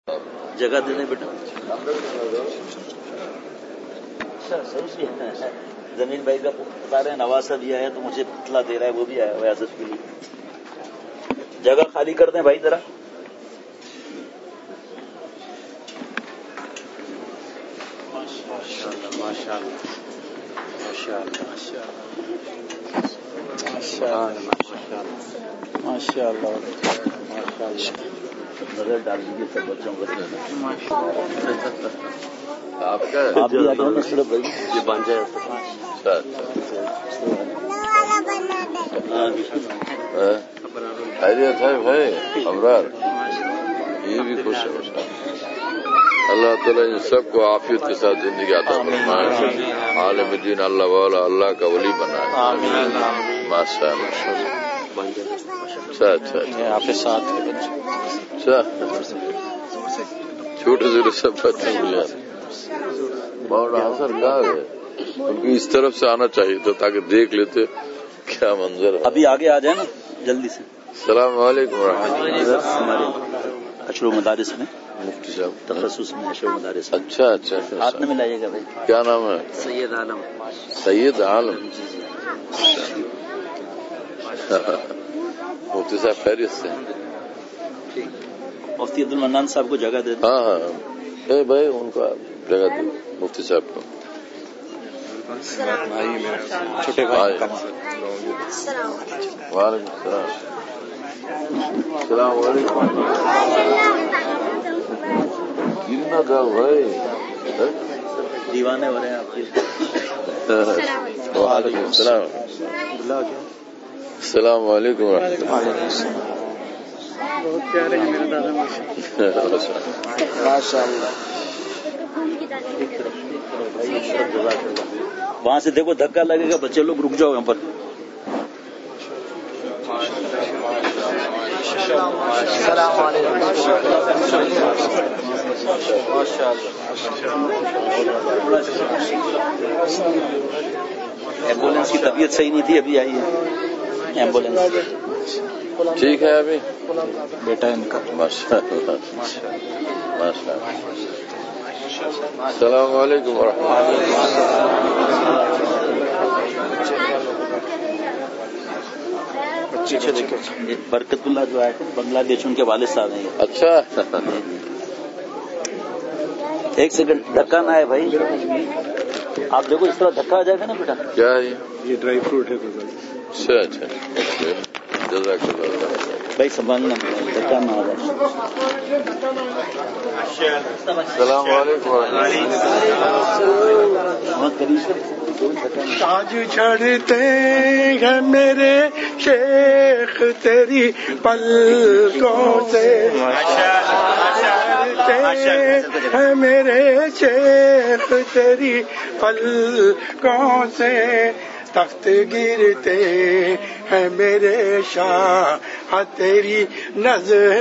جگہ دے دیں بیٹا. صحیح ہے. زمین بھائی کا بتا رہے ہیں نواسا بھی آیا تو مجھے اطلاع دے رہا ہے وہ بھی آیا ہوا ہے حضرت کے لیے. جگہ خالی کر دیں بھائی ذرا. ماشاء اللہ نظر ڈال دیجیے سب بچوں کو. آپ کا آپ بھی آ جاؤ نا صرف بھائی یہ بن جائے. خیریت ہے بھائی ابرار. یہ بھی خوش ہے. اللہ تعالیٰ ان سب کو عافیت کے ساتھ زندگی عطا فرمائے. عالم دین اللہ والا اللہ کا ولی بنائے. ماشاء اللہ. اچھا آپ کے ساتھ اچھا چھوٹے چھوٹے سب بچے ہوئے. مولانا حسن کہاں ہے؟ ان کی اس طرف سے آنا چاہیے تھا تاکہ دیکھ لیتے کیا منظر ہے. ابھی آگے آ جائے نا جلدی سے. السلام علیکم ورحمۃ اللہ. ہمارے اشرو مدارس میں مفتی صاحب تخصص میں اشرو مدارس میں اچھا ہاتھ میں ملائیے گا بھائی. کیا نام ہے؟ سید عالم. سید عالم. مفتی صاحب خیریت سے؟ مفتی عبد المنان صاحب کو جگہ دے دیں. ہاں بھائی ان کو جگہ دیں مفتی صاحب کو. چھوٹے بھائی. وعلیکم السلام. السلام علیکم. گرنا تھا بھائی. دیوانے ہو رہے ہیں آپ کے. وعلیکم السلام. السلام علیکم ورحمۃ اللہ. بہت پیارے ہیں میرے دادا. ماشاء اللہ. وہاں سے دیکھو دھکا لگے گا بچے لوگ رک جاؤ یہاں پر. السلام علیکم. ایمبولینس کی طبیعت صحیح نہیں تھی ابھی آئی ہے ایمبولینس. ٹھیک ہے ابھی بیٹا ان کا. ماشاء اللہ ماشاء اللہ. السلام علیکم ورحمۃ اللہ. برکت اللہ جو ہے بنگلہ دیش ان کے والد صاحب ہیں. اچھا ایک سیکنڈ دھکا نہ ہے بھائی. آپ دیکھو اس طرح دھکا آ جائے گا نا بیٹا. کیا ہے یہ ڈرائی فروٹ ہے. اچھا جزاک اللہ. بھائی سنبھالنا دھکا نہ آ جائے. السلام علیکم تاج چڑھتے ہیں میرے شیخ تیری پلکوں سے. چڑھتے ہیں میرے شیخ تیری پلکوں سے. تخت گرتے ہیں میرے شاہ تیری نظر.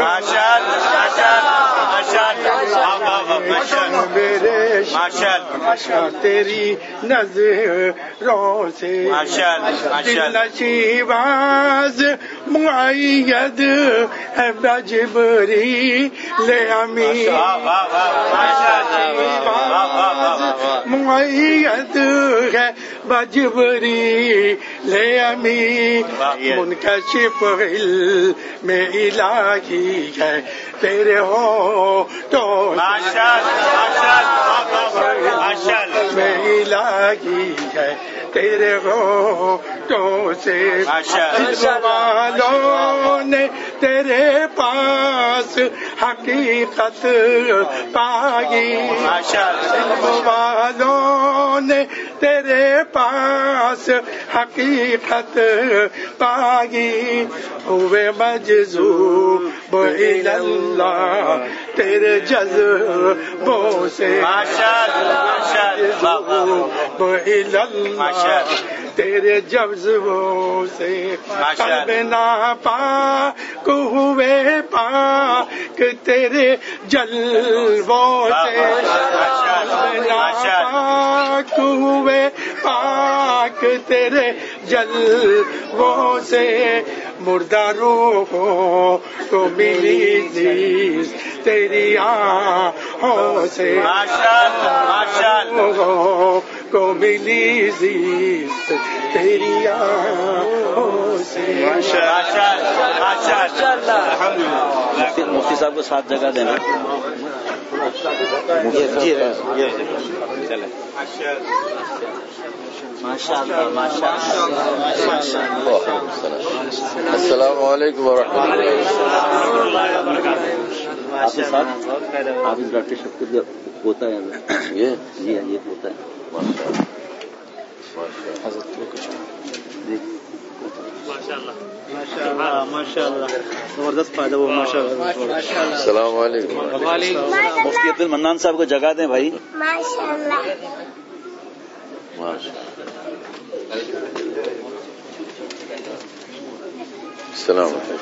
میرے شاہ تیری نظروں سے. دل نشیباز معید ہے بجبریل امین. معید ہے بجبریل امین. منکشف علم الہی ہے تیرے ہونٹوں میں الہی ہے تیرے ہونٹوں سے. علم والوں نے تیرے پاس حقیقت پائی. علم والوں نے تیرے پاس حقیقت پائی. ہوئے مجذوب الی اللہ تیرے جذبوں سے. مجذوب الی اللہ تیرے جذبوں سے. قلب ناپاک ہوئے پاک تیرے جلووں سے. قلب ناپاک ہوئے پاک تیرے جلووں سے. مردہ روحوں کو ملی زیست تیری آنکھوں سے کو ملی عزت تیری آنکھوں سے. مفتی صاحب کو 7 جگہ دینا. السلام علیکم ورحمۃ اللہ. آپ کے ساتھ حافظ ڈاکٹر شفقت کا ہوتا ہے یہ ہوتا ہے. ماشاء اللہ زبردست فائدہ وہ. ماشاء اللہ. السلام علیکم. مفتی عبد المنان صاحب کو جگہ دیں بھائی. ماشاء اللہ. السلام علیکم.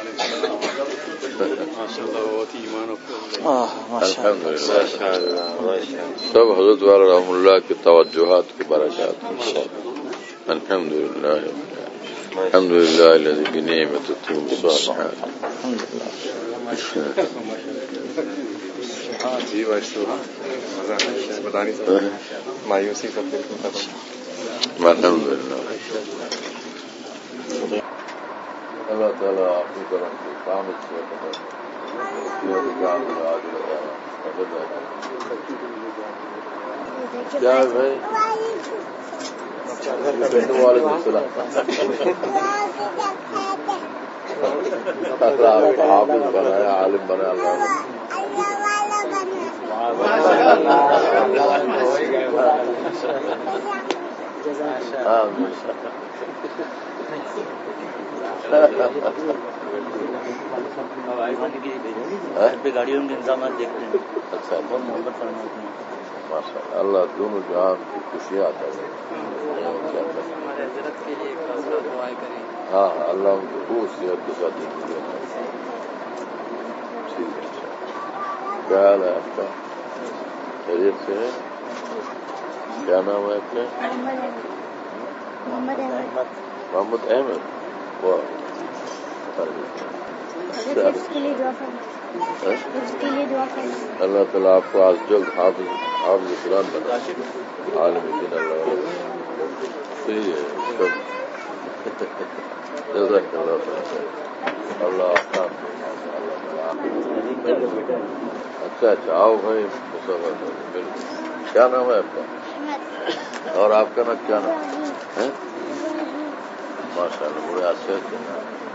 الحمد للہ سب حضرت والا رحم اللہ کی توجہات کی برکات. الحمد للہ الحمد للہ الذی بنعمتہ تتم الصالحات. جی مایوسی کا الحمد للہ. اللہ تعالیٰ آپ کی طرف سے کام اچھے کیا ہے بھائی وعلیکم السلام. حافظ بنایا عالم بنا اللہ. گاڑیوں کے انتظامات دیکھتے ہیں. اچھا بہت محبت فرماتے ہیں. ماشاء اللہ. اللہ دونوں جہان کی خوشیاں عطا کرے. ہاں اللہ ان کو خوب صحت کے ساتھ زندگی ہے. ٹھیک ہے. کیا حال ہے آپ کا؟ خیریت سے ہے؟ کیا نام ہے آپ کا؟ محمد احمد. اللہ تعالیٰ آپ کو آج جلد حافظ قرآن بنا عالم دین. اللہ صحیح ہے. جزاک اللہ اللہ. اچھا آؤ بھائی مسافر. کیا نام ہے آپ کا؟ اور آپ کا نام کیا نام ہے؟ ماشاء اللہ بڑے اچھے